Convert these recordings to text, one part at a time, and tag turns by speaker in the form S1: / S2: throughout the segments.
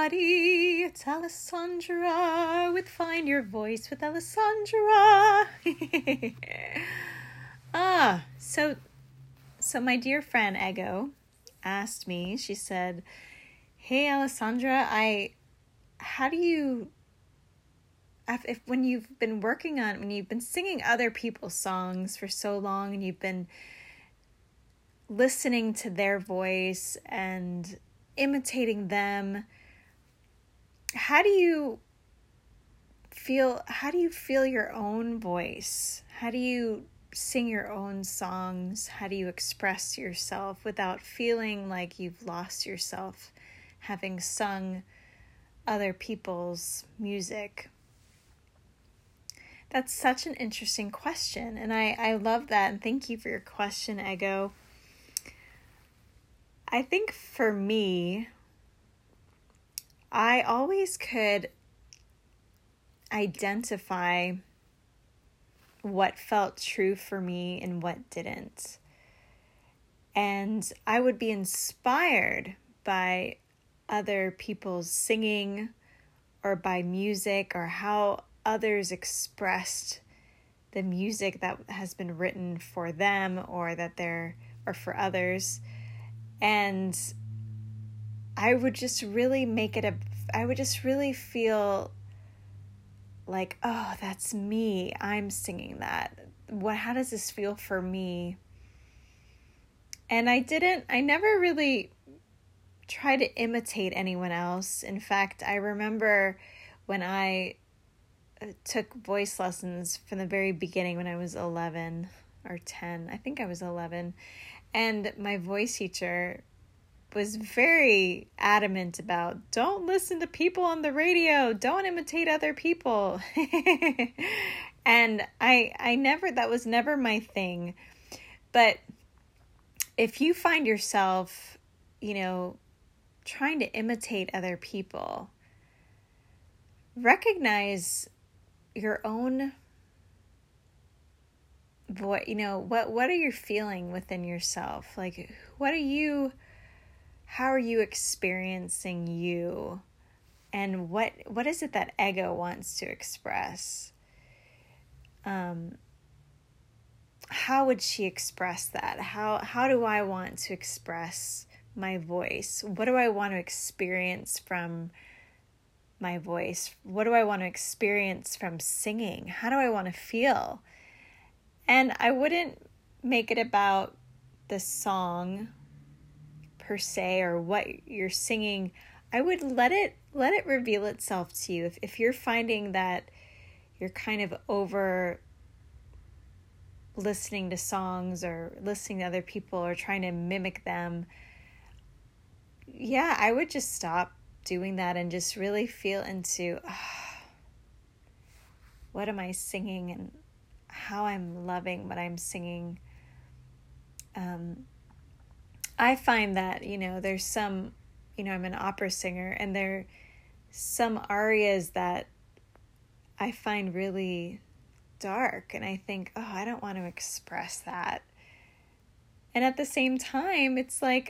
S1: everybody. It's Alessandra with Find Your Voice with Alessandra. So my dear friend Ego asked me, she said, "Hey Alessandra, how do you, when you've been singing other people's songs for so long and you've been listening to their voice and imitating them, how do you feel your own voice? How do you sing your own songs? How do you express yourself without feeling like you've lost yourself having sung other people's music?" That's such an interesting question, and I love that, and thank you for your question, Ego. I think for me, I always could identify what felt true for me and what didn't. And I would be inspired by other people's singing or by music or how others expressed the music that has been written for them or for others. And I would just really feel like, oh, that's me. I'm singing that. How does this feel for me? And I never really tried to imitate anyone else. In fact, I remember when I took voice lessons from the very beginning when I was 11 or 10. I think I was 11. And my voice teacher was very adamant about, don't listen to people on the radio, don't imitate other people. And that was never my thing. But if you find yourself, trying to imitate other people, recognize your own voice. What are you feeling within yourself? Like, how are you experiencing you? And what is it that Ego wants to express? How would she express that? How do I want to express my voice? What do I want to experience from my voice? What do I want to experience from singing? How do I want to feel? And I wouldn't make it about the song per se or what you're singing. I would let it reveal itself to you. If you're finding that you're kind of over listening to songs or listening to other people or trying to mimic them, I would just stop doing that and just really feel into what am I singing and how I'm loving what I'm singing. I find that, there's some, I'm an opera singer, and there are some arias that I find really dark, and I think, I don't want to express that. And at the same time, it's like,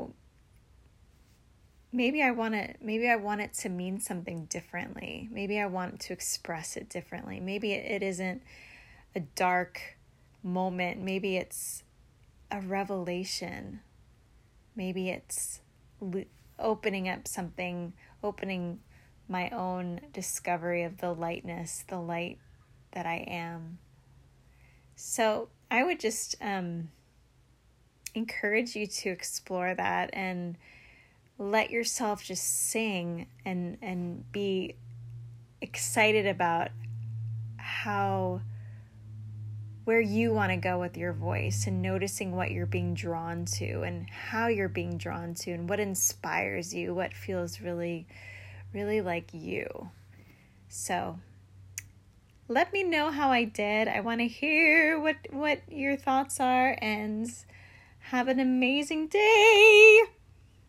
S1: maybe I want it to mean something differently. Maybe I want to express it differently. Maybe it isn't a dark moment. Maybe it's a revelation. Maybe it's opening up something, opening my own discovery of the lightness, the light that I am. So I would just encourage you to explore that and let yourself just sing and be excited about where you want to go with your voice, and noticing what you're being drawn to and how you're being drawn to and what inspires you, what feels really, really like you. So let me know how I did. I want to hear what your thoughts are, and have an amazing day.